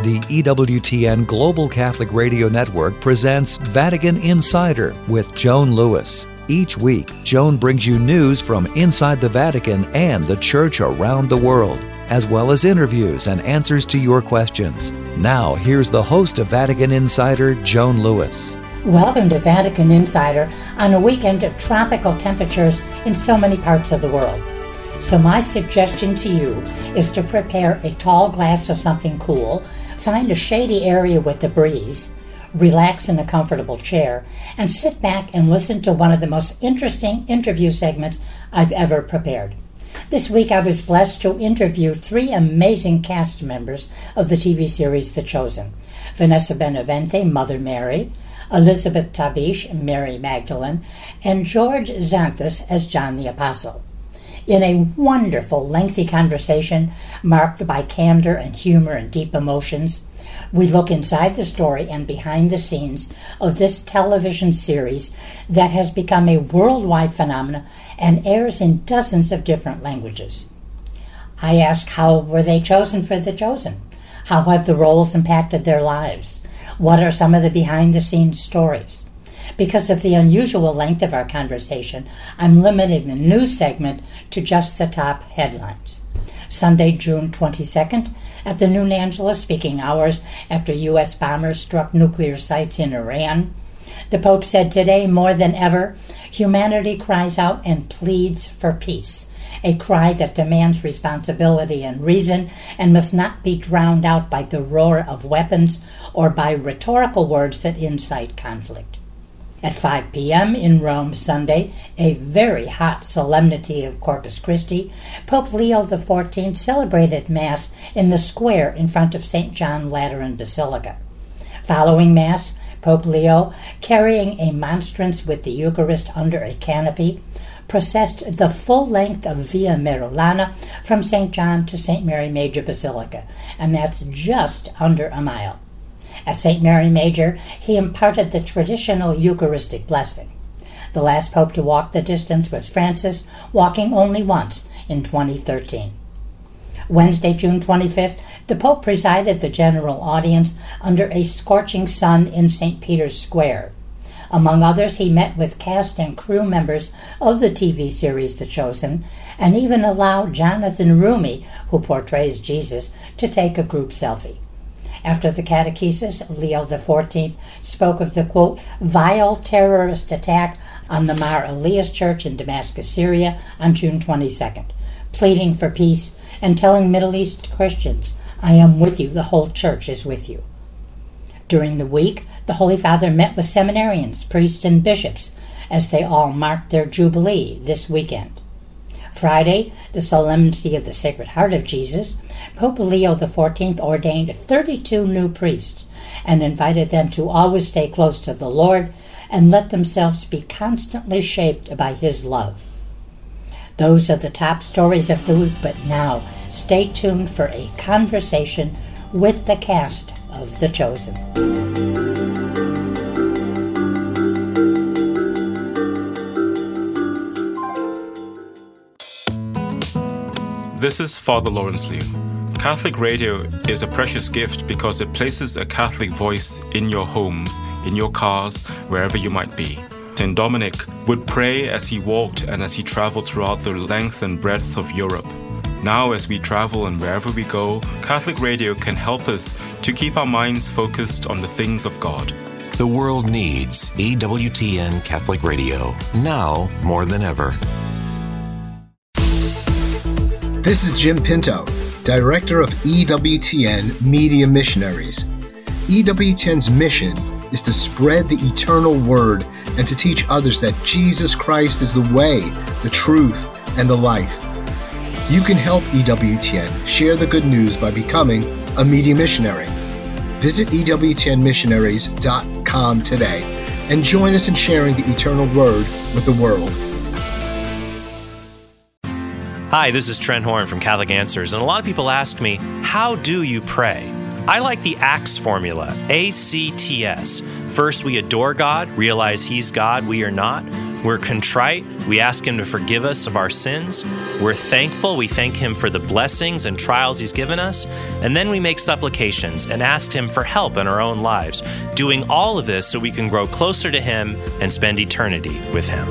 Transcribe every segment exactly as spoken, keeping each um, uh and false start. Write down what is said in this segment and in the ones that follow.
the E W T N Global Catholic Radio Network presents Vatican Insider with Joan Lewis. Each week, Joan brings you news from inside the Vatican and the Church around the world, as well as interviews and answers to your questions. Now, here's the host of Vatican Insider, Joan Lewis. Welcome to Vatican Insider on a weekend of tropical temperatures in so many parts of the world. So my suggestion to you is to prepare a tall glass of something cool, find a shady area with a breeze, relax in a comfortable chair, and sit back and listen to one of the most interesting interview segments I've ever prepared. This week I was blessed to interview three amazing cast members of the T V series The Chosen: Vanessa Benavente, Mother Mary; Elizabeth Tabish, Mary Magdalene; and George Xanthus as John the Apostle. In a wonderful, lengthy conversation marked by candor and humor and deep emotions, we look inside the story and behind the scenes of this television series that has become a worldwide phenomenon and airs in dozens of different languages. I ask, how were they chosen for The Chosen? How have the roles impacted their lives? What are some of the behind-the-scenes stories? Because of the unusual length of our conversation, I'm limiting the news segment to just the top headlines. Sunday, June twenty-second, at the noon Angela speaking hours after U S bombers struck nuclear sites in Iran, the Pope said, "Today, more than ever, humanity cries out and pleads for peace, a cry that demands responsibility and reason and must not be drowned out by the roar of weapons or by rhetorical words that incite conflict." At five p.m. in Rome Sunday, a very hot solemnity of Corpus Christi, Pope Leo the fourteenth celebrated Mass in the square in front of Saint John Lateran Basilica. Following Mass, Pope Leo, carrying a monstrance with the Eucharist under a canopy, processed the full length of Via Merulana from Saint John to Saint Mary Major Basilica, and that's just under a mile. At Saint Mary Major, he imparted the traditional Eucharistic blessing. The last pope to walk the distance was Francis, walking only once in twenty thirteen. Wednesday, June twenty-fifth, the Pope presided the general audience under a scorching sun in Saint Peter's Square. Among others, he met with cast and crew members of the T V series The Chosen, and even allowed Jonathan Roumie, who portrays Jesus, to take a group selfie. After the catechesis, Leo the fourteenth spoke of the, quote, vile terrorist attack on the Mar Elias Church in Damascus, Syria on June twenty-second, pleading for peace and telling Middle East Christians, "I am with you, the whole church is with you." During the week, the Holy Father met with seminarians, priests, and bishops as they all marked their Jubilee this weekend. Friday, the Solemnity of the Sacred Heart of Jesus, Pope Leo the fourteenth ordained thirty-two new priests and invited them to always stay close to the Lord and let themselves be constantly shaped by His love. Those are the top stories of the week, but now stay tuned for a conversation with the cast of The Chosen. This is Father Lawrence Liu. Catholic radio is a precious gift because it places a Catholic voice in your homes, in your cars, wherever you might be. Saint Dominic would pray as he walked and as he traveled throughout the length and breadth of Europe. Now, as we travel and wherever we go, Catholic radio can help us to keep our minds focused on the things of God. The world needs E W T N Catholic Radio, now more than ever. This is Jim Pinto, Director of E W T N Media Missionaries. E W T N's mission is to spread the eternal word and to teach others that Jesus Christ is the way, the truth, and the life. You can help E W T N share the good news by becoming a media missionary. Visit E W T N missionaries dot com today and join us in sharing the eternal word with the world. Hi, this is Trent Horn from Catholic Answers, and a lot of people ask me, how do you pray? I like the ACTS formula, A C T S. First, we adore God, realize He's God, we are not. We're contrite. We ask Him to forgive us of our sins. We're thankful. We thank Him for the blessings and trials He's given us. And then we make supplications and ask Him for help in our own lives, doing all of this so we can grow closer to Him and spend eternity with Him.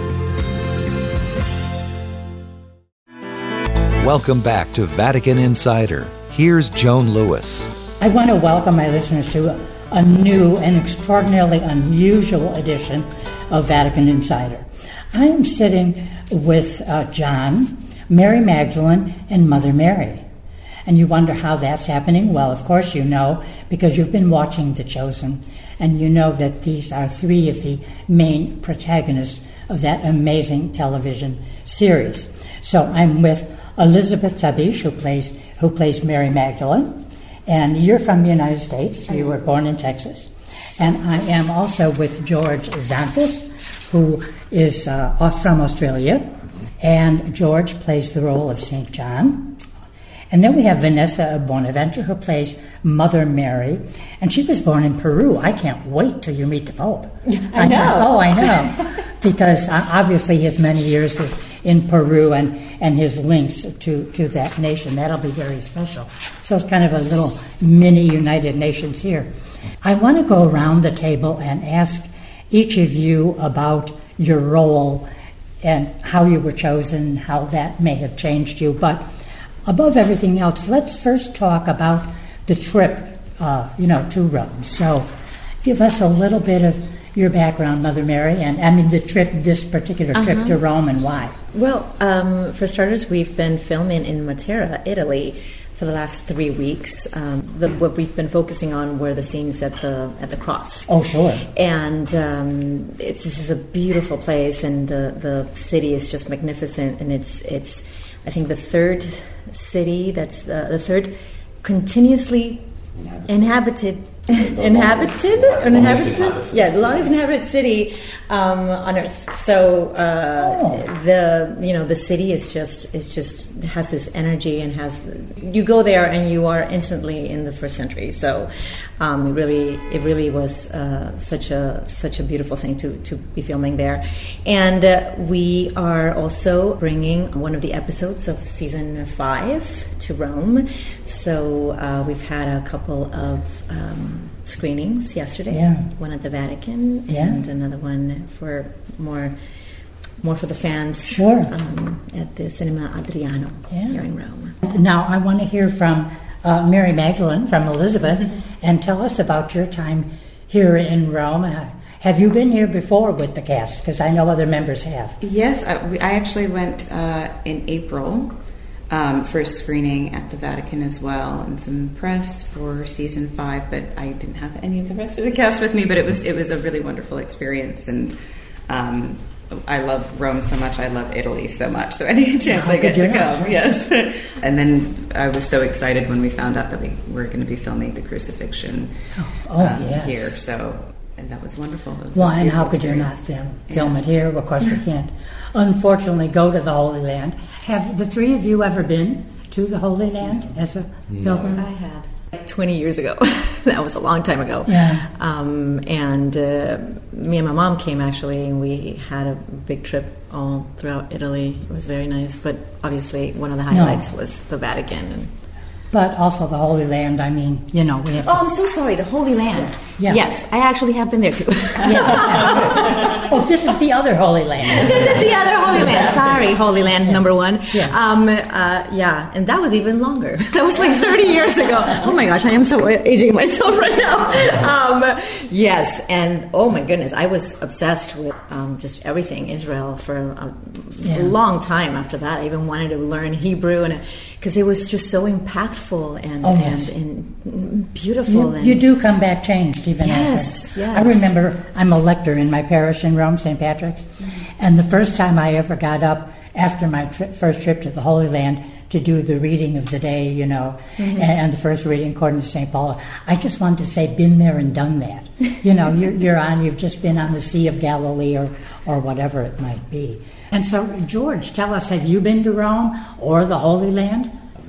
Welcome back to Vatican Insider. Here's Joan Lewis. I want to welcome my listeners to a, a new and extraordinarily unusual edition of Vatican Insider. I am sitting with uh, John, Mary Magdalene, and Mother Mary. And you wonder how that's happening? Well, of course you know, because you've been watching The Chosen, and you know that these are three of the main protagonists of that amazing television series. So I'm with Elizabeth Tabish, who plays who plays Mary Magdalene, and you're from the United States. You were born in Texas. And I am also with George Xanthus, who is uh, off from Australia, and George plays the role of Saint John. And then we have Vanessa Bonaventure, who plays Mother Mary, and she was born in Peru. I can't wait till you meet the Pope. I know. Oh, I know. Because uh, obviously his many years in Peru and, and his links to, to that nation, that'll be very special. So it's kind of a little mini United Nations here. I want to go around the table and ask each of you about your role and how you were chosen, how that may have changed you. But above everything else, let's first talk about the trip, uh, you know, to Rome. So give us a little bit of your background, Mother Mary, and I mean the trip, this particular trip uh-huh. to Rome, and why. Well, um, for starters, we've been filming in Matera, Italy, for the last three weeks. Um, the, what we've been focusing on were the scenes at the at the cross. Oh, sure. And um, it's, this is a beautiful place, and the, the city is just magnificent. And it's it's I think the third city that's uh, the third continuously inhabited. Inhabited, inhabited, yeah, the longest inhabited city um, on Earth. So uh, oh. the you know the city is just is just has this energy and has you go there and you are instantly in the first century. So um, it really it really was uh, such a such a beautiful thing to to be filming there. And uh, we are also bringing one of the episodes of season five to Rome. So uh, we've had a couple of um, screenings yesterday. Yeah. One at the Vatican yeah. and another one for more more for the fans. Sure. Um, at the Cinema Adriano yeah. here in Rome. Now I want to hear from uh, Mary Magdalene, from Elizabeth, mm-hmm. and tell us about your time here in Rome. And uh, have you been here before with the cast? Because I know other members have. Yes, I, we, I actually went uh, in April. Um, for a screening at the Vatican as well, and some press for season five. But I didn't have any of the rest of the cast with me. But it was it was a really wonderful experience, and um, I love Rome so much. I love Italy so much. So any chance How I get to not? come, yes. And then I was so excited when we found out that we were going to be filming the crucifixion oh, oh, um, yes. here. So. And that was wonderful. It was well, and how could experience. you not film, film yeah. it here? Of course, we can't, unfortunately, go to the Holy Land. Have the three of you ever been to the Holy Land as a no. pilgrim? I had. Like twenty years ago. That was a long time ago. Yeah. Um, and uh, me and my mom came, actually, and we had a big trip all throughout Italy. It was very nice. But obviously, one of the highlights no. was the Vatican. And But also the Holy Land, I mean, you know, we have... Oh, I'm so sorry, the Holy Land. Yeah. Yes, I actually have been there too. yeah. Oh, this is the other Holy Land. This is the other Holy Land. Sorry, Holy Land yeah. number one. Yeah. Um, uh, yeah, and that was even longer. That was like thirty years ago. Oh my gosh, I am so aging myself right now. Um, yes, and oh my goodness, I was obsessed with um, just everything Israel for a, yeah. a long time after that. I even wanted to learn Hebrew, and because it was just so impactful and, oh, yes. and, and beautiful. You, and, you do come back changed, even yes, as a, yes. I remember I'm a lector in my parish in Rome, Saint Patrick's, mm-hmm. and the first time I ever got up after my tri- first trip to the Holy Land to do the reading of the day, you know, mm-hmm. and, and the first reading according to Saint Paul, I just wanted to say, been there and done that. You know, you're, you're on, you've just been on the Sea of Galilee or, or whatever it might be. And so, George, tell us, have you been to Rome or the Holy Land?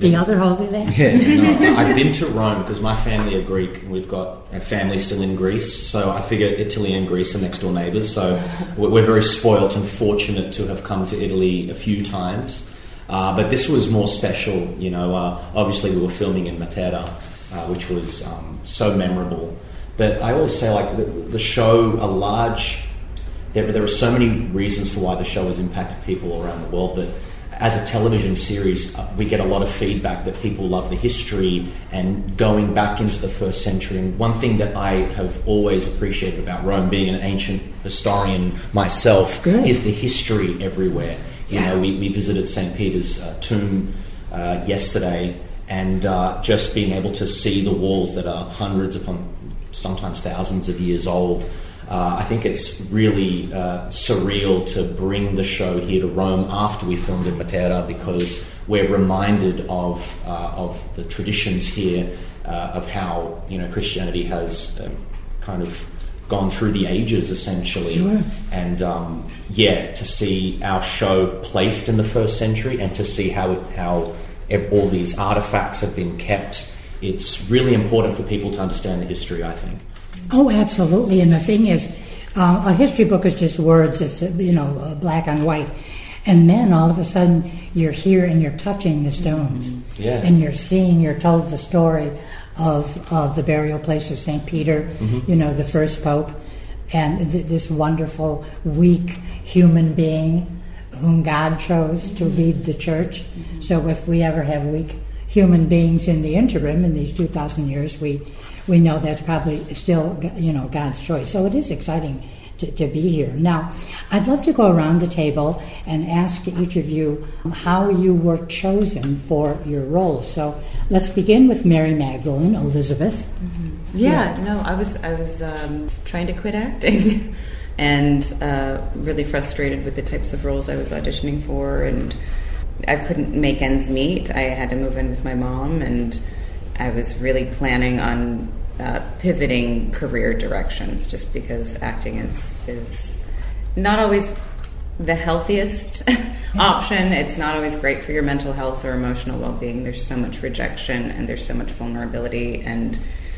The other Holy Land? Yeah, no, I've been to Rome because my family are Greek and we've got a family still in Greece. So I figure Italy and Greece are next door neighbours. So we're very spoilt and fortunate to have come to Italy a few times. Uh, but this was more special, you know. Uh, obviously, we were filming in Matera, uh, which was um, so memorable. But I always say, like, the, the show, a large... There, there are so many reasons for why the show has impacted people around the world, but as a television series, uh, we get a lot of feedback that people love the history and going back into the first century. And one thing that I have always appreciated about Rome, being an ancient historian myself, Good. is the history everywhere. You Yeah. know, we, we visited Saint Peter's uh, tomb uh, yesterday, and uh, just being able to see the walls that are hundreds upon sometimes thousands of years old. Uh, I think it's really uh, surreal to bring the show here to Rome after we filmed in Matera, because we're reminded of uh, of the traditions here, uh, of how, you know, Christianity has um, kind of gone through the ages, essentially. Sure. And um, yeah, to see our show placed in the first century and to see how it, how all these artifacts have been kept, it's really important for people to understand the history, I think. Oh, absolutely. And the thing is, uh, a history book is just words. It's, you know, uh, black on white. And then all of a sudden you're here and you're touching the stones. Yeah. And you're seeing, you're told the story of, of the burial place of Saint Peter, Mm-hmm. you know, the first pope, and th- this wonderful, weak human being whom God chose to lead the church. Mm-hmm. So if we ever have weak human beings in the interim, in these two thousand years, we we know that's probably still, you know, God's choice. So it is exciting to, to be here. Now, I'd love to go around the table and ask each of you how you were chosen for your roles. So let's begin with Mary Magdalene, Elizabeth. Mm-hmm. Yeah, yeah, no, I was I was um, trying to quit acting and uh, really frustrated with the types of roles I was auditioning for, and I couldn't make ends meet. I had to move in with my mom, and I was really planning on uh, pivoting career directions, just because acting is is not always the healthiest option. It's not always great for your mental health or emotional well-being. There's so much rejection and there's so much vulnerability, and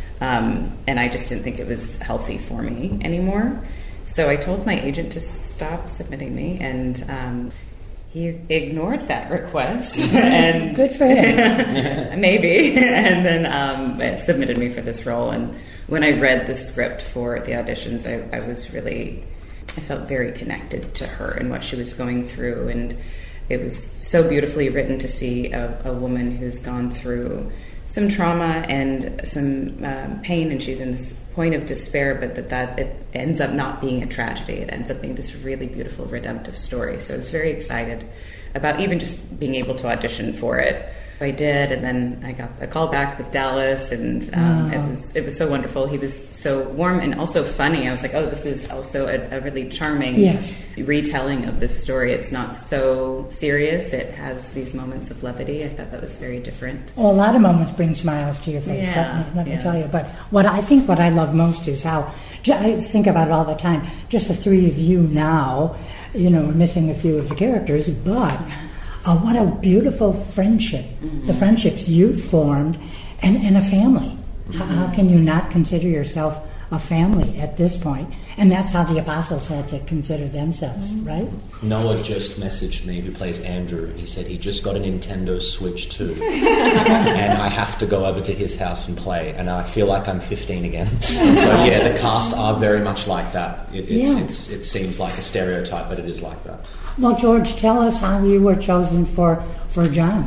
um, and I just didn't think it was healthy for me anymore. So I told my agent to stop submitting me, and um, he ignored that request. And good for him. Maybe. And then um, submitted me for this role. And when I read the script for the auditions, I, I was really, I felt very connected to her and what she was going through. And it was so beautifully written to see a, a woman who's gone through some trauma and some um, pain, and she's in this point of despair, but that, that it ends up not being a tragedy. It ends up being this really beautiful redemptive story. So I was very excited about even just being able to audition for it. I did, and then I got a call back with Dallas, and um, wow. it was it was so wonderful. He was so warm and also funny. I was like, oh, this is also a, a really charming yes. retelling of this story. It's not so serious. It has these moments of levity. I thought that was very different. Well, a lot of moments bring smiles to your face, Yeah, let me, let me yeah. tell you. But what I think what I love most is how, I think about it all the time, just the three of you now, you know, missing a few of the characters, but uh, what a beautiful friendship, mm-hmm. the friendships you've formed, and, and a family. Mm-hmm. How, how can you not consider yourself a family at this point? And that's how the apostles had to consider themselves, mm-hmm. right? Noah just messaged me, who plays Andrew, and he said he just got a Nintendo Switch too, and I have to go over to his house and play, and I feel like I'm fifteen again. So yeah, the cast are very much like that. It, it's, Yeah. it's, it seems like a stereotype, but it is like that. Well, George, tell us how you were chosen for, for John.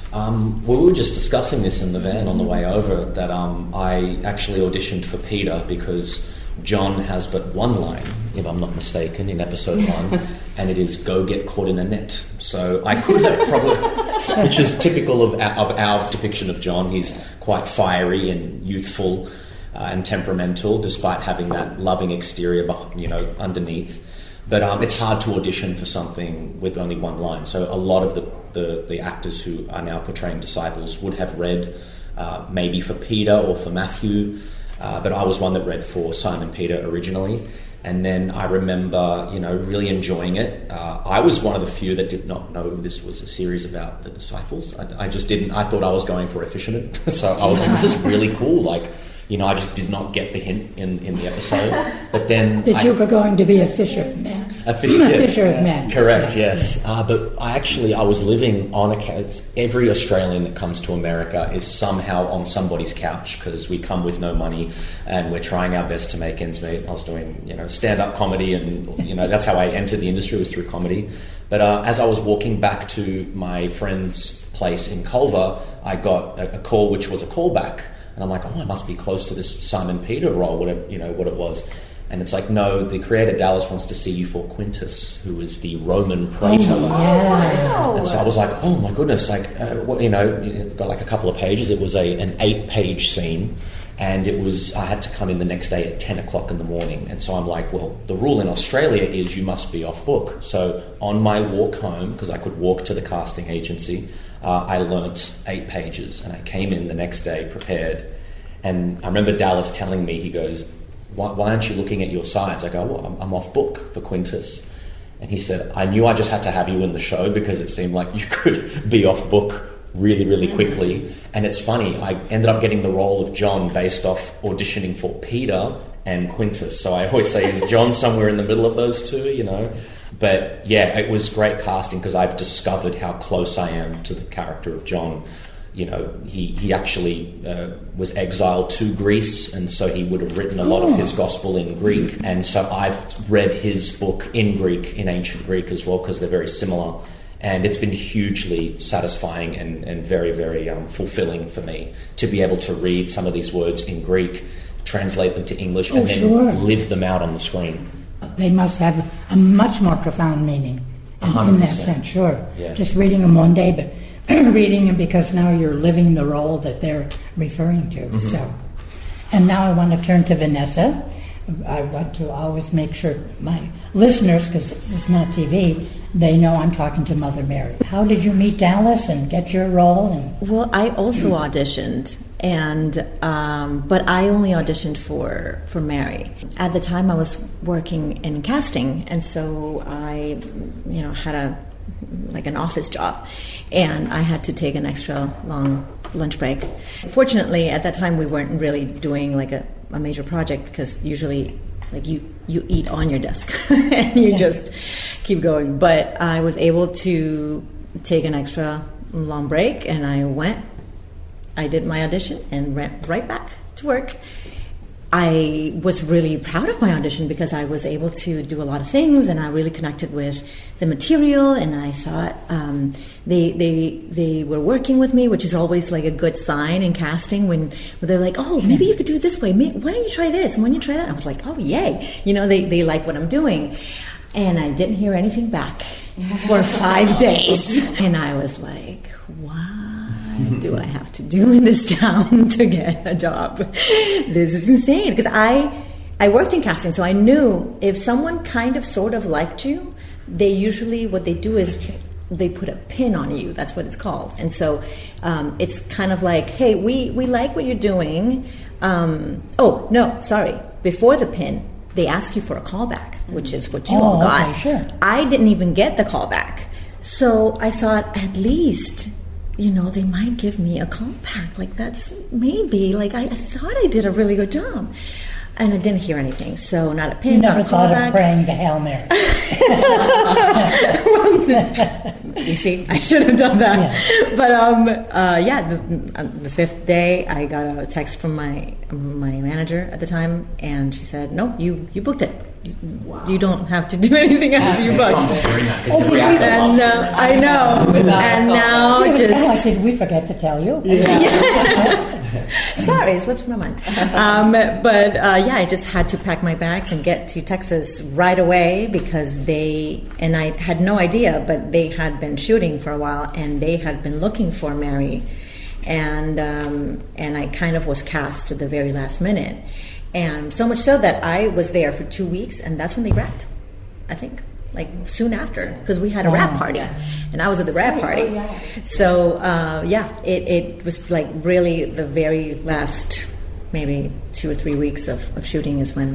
Um, well, we were just discussing this in the van on the way over, that um, I actually auditioned for Peter because John has but one line, if I'm not mistaken, in episode one, and it is "go get caught in a net." So I could have probably, which is typical of our, of our depiction of John. He's quite fiery and youthful uh, and temperamental, despite having that loving exterior, you know, underneath. But um, it's hard to audition for something with only one line. So a lot of the, the, the actors who are now portraying disciples would have read uh, maybe for Peter or for Matthew, uh, but I was one that read for Simon Peter originally. And then I remember, you know, really enjoying it. Uh, I was one of the few that did not know this was a series about the disciples. I, I just didn't. I thought I was going for a fisherman. So I was like, this is really cool. Like, you know, I just did not get the hint in, in the episode. But then that I, you were going to be a fisher of men. A fisher, a fisher of men. Correct. Yeah. Yes. Uh, but I actually I was living on a every Australian that comes to America is somehow on somebody's couch because we come with no money and we're trying our best to make ends meet. I was doing you know stand up comedy and you know that's how I entered the industry, was through comedy. But uh, as I was walking back to my friend's place in Culver, I got a, a call which was a callback. And I'm like, oh, I must be close to this Simon Peter role, whatever, you know, what it was. And it's like, no, the creator Dallas wants to see you for Quintus, who is the Roman praetor. Oh, wow. And so I was like, oh my goodness, like, uh, what, you know, you've got like a couple of pages. It was a an eight-page scene, and it was I had to come in the next day at ten o'clock in the morning. And so I'm like, well, the rule in Australia is you must be off book. So on my walk home, because I could walk to the casting agency, Uh, I learnt eight pages, and I came in the next day prepared. And I remember Dallas telling me, he goes, why, why aren't you looking at your sides? I go, well, I'm, I'm off book for Quintus. And he said, I knew I just had to have you in the show because it seemed like you could be off book really, really quickly. And it's funny, I ended up getting the role of John based off auditioning for Peter and Quintus. So I always say, is John somewhere in the middle of those two, you know? But yeah, it was great casting because I've discovered how close I am to the character of John. You know, he, he actually uh, was exiled to Greece, and so he would have written a lot of his gospel in Greek. And so I've read his book in Greek, in ancient Greek as well, because they're very similar. And it's been hugely satisfying and, and very, very um, fulfilling for me to be able to read some of these words in Greek, translate them to English, oh, and then sure. live them out on the screen. They must have a much more profound meaning in, in that sense, sure. Yeah. Just reading them one day, but reading them because now you're living the role that they're referring to. Mm-hmm. So, and now I want to turn to Vanessa. I want to always make sure my listeners, because this is not T V, they know I'm talking to Mother Mary. How did you meet Dallas and get your role? And well, I also auditioned. And um, but I only auditioned for, for Mary. At the time, I was working in casting, and so I, you know, had a like an office job, and I had to take an extra long lunch break. Fortunately, at that time, we weren't really doing like a, a major project because usually, like you you eat on your desk and you just keep going. But I was able to take an extra long break, and I went. I did my audition and went right back to work. I was really proud of my audition because I was able to do a lot of things, and I really connected with the material, and I thought um, they they they were working with me, which is always like a good sign in casting when, when they're like, oh, maybe you could do it this way. Maybe, why don't you try this? And when you try that, I was like, oh, yay. You know, they, they like what I'm doing. And I didn't hear anything back for five days. And I was like, wow. What do I have to do in this town to get a job? This is insane. Because I, I worked in casting, so I knew if someone kind of sort of liked you, they usually, what they do is they put a pin on you. That's what it's called. And so um, it's kind of like, hey, we, we like what you're doing. Um, oh, no, sorry. Before the pin, they ask you for a callback, which is what you oh, all got. Okay, sure. I didn't even get the callback. So I thought, at least, you know, they might give me a callback. Like, that's maybe, like, I, I thought I did a really good job. And I didn't hear anything, so not a pin, you never not a thought callback. of praying the Hail Mary. You see, I should have done that. Yeah. But um, uh, yeah, the, uh, the fifth day, I got a text from my my manager at the time, and she said, "No, you you booked it. You, wow. you don't have to do anything else. You booked." Oh, and uh, I know, and now yeah, just like, did we forget to tell you? Yeah. Sorry, it slipped my mind. Um, but uh, yeah, I just had to pack my bags and get to Texas right away because they, and I had no idea, but they had been shooting for a while and they had been looking for Mary. And, um, and I kind of was cast at the very last minute. And so much so that I was there for two weeks and that's when they wrapped, I think. Like soon after, because we had a wrap party, and I was at the wrap party. So uh, yeah, it, it was like really the very last, maybe two or three weeks of, of shooting is when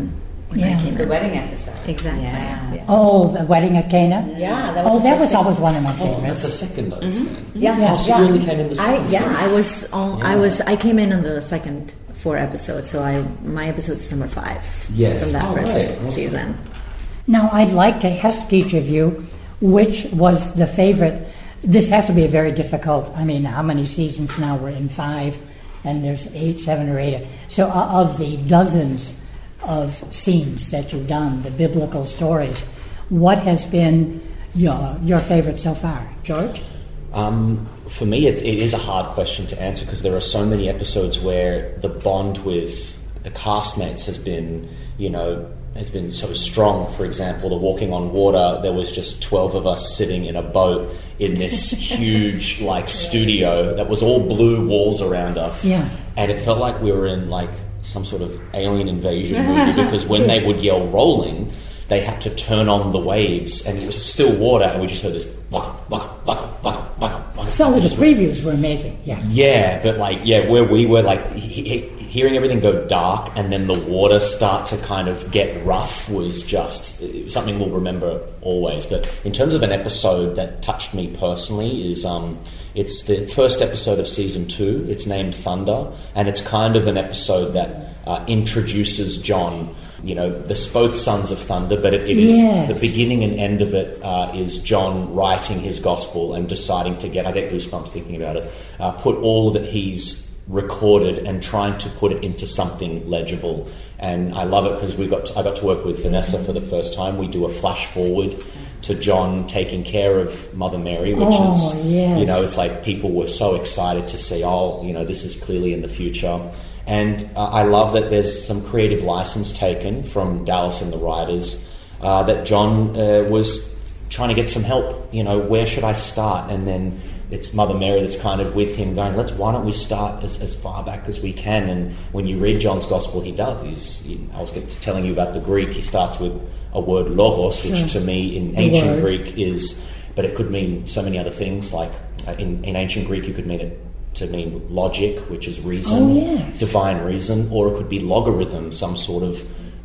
when Yeah. I came The in. wedding episode. Exactly. Yeah. Yeah. Oh, the wedding at Cana? Yeah, that was Oh, the that first was thing. always one of my Oh, that's favorites. the second note. then. Yeah, Yeah. Oh, so yeah. you only came in the I second. yeah, I was on. I Yeah. was. I came in on the second four episodes, so I my episode's number five. Yes. From that Oh, first right. Awesome. season. Now, I'd like to ask each of you which was the favorite. This has to be a very difficult. I mean, how many seasons now? We're in five, and there's eight, seven, or eight. So, uh, of the dozens of scenes that you've done, the biblical stories, what has been your your favorite so far, George? Um, for me, it, it is a hard question to answer because there are so many episodes where the bond with the castmates has been, you know, has been so strong. For example, the Walking on Water, there was just twelve of us sitting in a boat in this huge, like, studio that was all blue walls around us. Yeah. And it felt like we were in, like, some sort of alien invasion movie because when they would yell rolling, they had to turn on the waves and it was still water and we just heard this waka, waka, waka, waka, waka, waka. So the Just- previews were amazing. Yeah. yeah, but like, yeah, where we were, like, he, he, hearing everything go dark and then the water start to kind of get rough was just it was something we'll remember always. But in terms of an episode that touched me personally is um, it's the first episode of season two. It's named Thunder, and it's kind of an episode that uh, introduces John. You know, there's both sons of thunder, but it, it is Yes. the beginning and end of it uh, is John writing his gospel and deciding to get, I get goosebumps thinking about it, uh, put all that he's recorded and trying to put it into something legible. And I love it because we got to, I got to work with Vanessa for the first time. We do a flash forward to John taking care of Mother Mary, which Oh, is, yes. you know, it's like people were so excited to see, oh, you know, this is clearly in the future. And uh, I love that there's some creative license taken from Dallas and the writers uh, that John uh, was trying to get some help. You know, where should I start? And then it's Mother Mary that's kind of with him going, let's, why don't we start as, as far back as we can? And when you read John's Gospel, he does. He's, he, I was telling you about the Greek. He starts with a word logos, which Sure. to me in The ancient word. Greek is, but it could mean so many other things. Like uh, in, in ancient Greek, you could mean it to mean logic, which is reason, Oh, yes. divine reason, or it could be logarithm, some sort of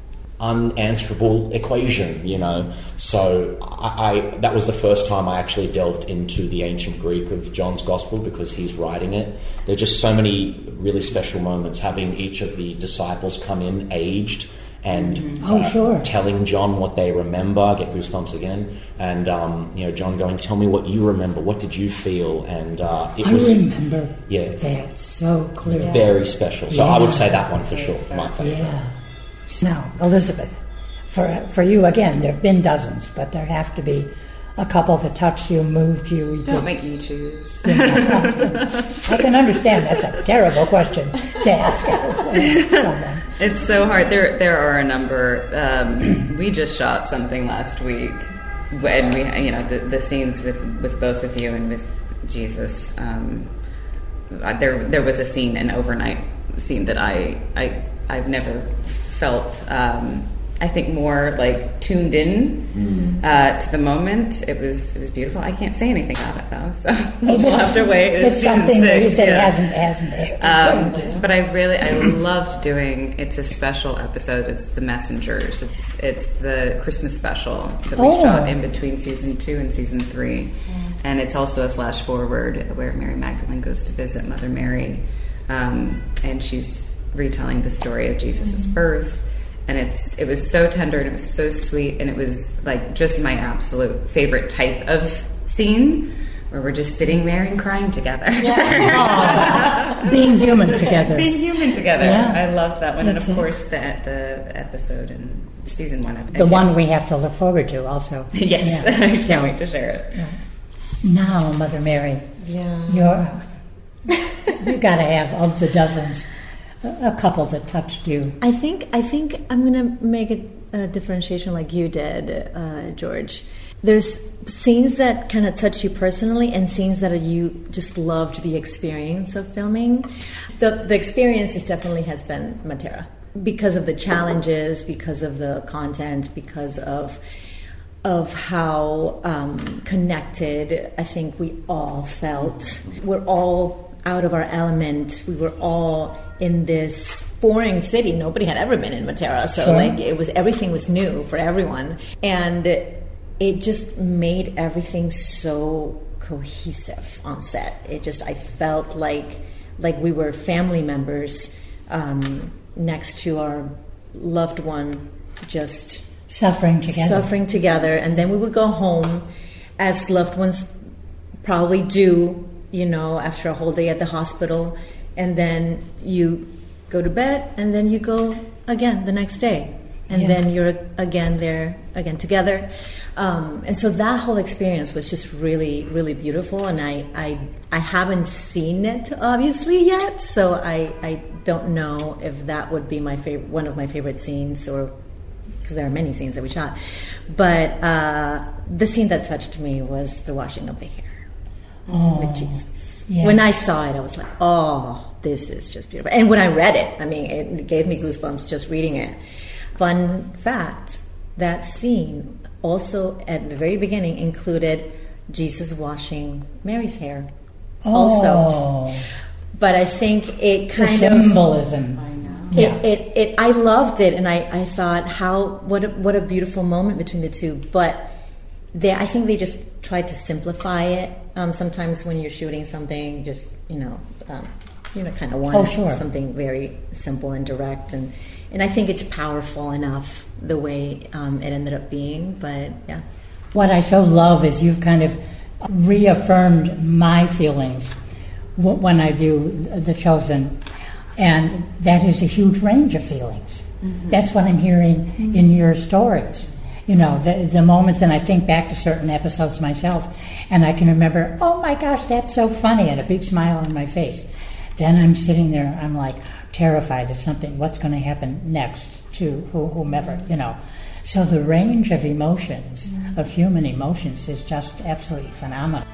unanswerable equation, you know. So I, I that was the first time I actually delved into the ancient Greek of John's Gospel because he's writing it. There are just so many really special moments, having each of the disciples come in aged and Oh, uh, sure. telling John what they remember. I get goosebumps again. And um, you know, John going, "Tell me what you remember. What did you feel?" And uh, it I was remember yeah. that so clearly. very special. So Yeah. I would say that one for sure. My favorite. Yeah. Now, Elizabeth, for for you again, there have been dozens, but there have to be a couple that touched you, moved you. you Don't did- make me choose. I can understand that's a terrible question to ask someone. It's so hard. There, there are a number. Um, we just shot something last week, and we, you know, the, the scenes with, with both of you and with Jesus. Um, there, there was a scene, an overnight scene that I, I, I've never felt. Um, I think more like tuned in uh, to the moment. It was, it was beautiful. I can't say anything about it though, so Oh, we'll have to wait. It's season something six, that yeah. hasn't hasn't aired. Um, but I really, I loved doing. It's a special episode. It's the Messengers. It's it's the Christmas special that we Oh. shot in between season two and season three, and it's also a flash forward where Mary Magdalene goes to visit Mother Mary, um, and she's retelling the story of Jesus' birth. And it's it was so tender and it was so sweet, and it was like just my absolute favorite type of scene where we're just sitting there and crying together. Aw, being human together. Being human together. Yeah. I loved that one. And That's of it. course the the episode in season one of The one we have to look forward to also. Yes. Yeah. I So, can't wait to share it. now, Mother Mary, Yeah. you're, you got to have, of the dozens, a, a couple that touched you. I think I think I'm gonna make a, a differentiation like you did, uh, George. There's scenes that kind of touch you personally, and scenes that you just loved the experience of filming. The the experience is definitely has been Matera because of the challenges, because of the content, because of of how um, connected I think we all felt. We're all out of our element. We were all in this foreign city. Nobody had ever been in Matera, so Sure. like it was everything was new for everyone, and it just made everything so cohesive on set. It just I felt like like we were family members um, next to our loved one, just Suffering together. suffering together, and then we would go home as loved ones probably do, you know, after a whole day at the hospital, and then you go to bed, and then you go again the next day, and Yeah. then you're again there again together. Um, and so that whole experience was just really, really beautiful, and I, I, I haven't seen it obviously yet, so I, I don't know if that would be my favorite, one of my favorite scenes, or because there are many scenes that we shot. But uh, the scene that touched me was the washing of the hair Oh, with Jesus. yes. When I saw it, I was like, oh, this is just beautiful. And when I read it, I mean, it gave me goosebumps just reading it. Fun fact, that scene also at the very beginning included Jesus washing Mary's hair also. Oh, But I think it the kind of... symbolism. Yeah. It, it, it, I loved it, and I, I thought, how what a, what a beautiful moment between the two. But they, I think they just tried to simplify it. Um, sometimes when you're shooting something, just you know, um, you know, kind of want Oh, sure. something very simple and direct, and and I think it's powerful enough the way um, it ended up being. But yeah, What I so love is you've kind of reaffirmed my feelings w- when I view The Chosen, and that is a huge range of feelings. Mm-hmm. That's what I'm hearing mm-hmm. in your stories. You know, the, the moments, and I think back to certain episodes myself, and I can remember, oh my gosh, that's so funny, and a big smile on my face. Then I'm sitting there, I'm like terrified of something, what's going to happen next to whomever, you know. So the range of emotions, mm-hmm. of human emotions, is just absolutely phenomenal.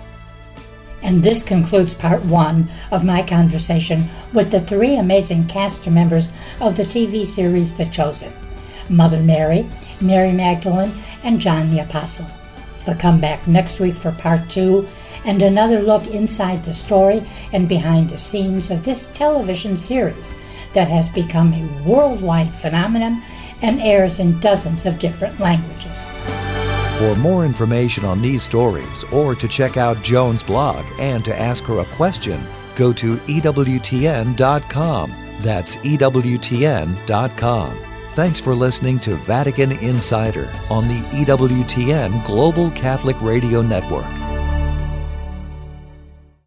And this concludes part one of my conversation with the three amazing cast members of the T V series The Chosen: Mother Mary, Mary Magdalene, and John the Apostle. But come back next week for part two and another look inside the story and behind the scenes of this television series that has become a worldwide phenomenon and airs in dozens of different languages. For more information on these stories, or to check out Joan's blog and to ask her a question, go to E W T N dot com. That's E W T N dot com. Thanks for listening to Vatican Insider on the E W T N Global Catholic Radio Network.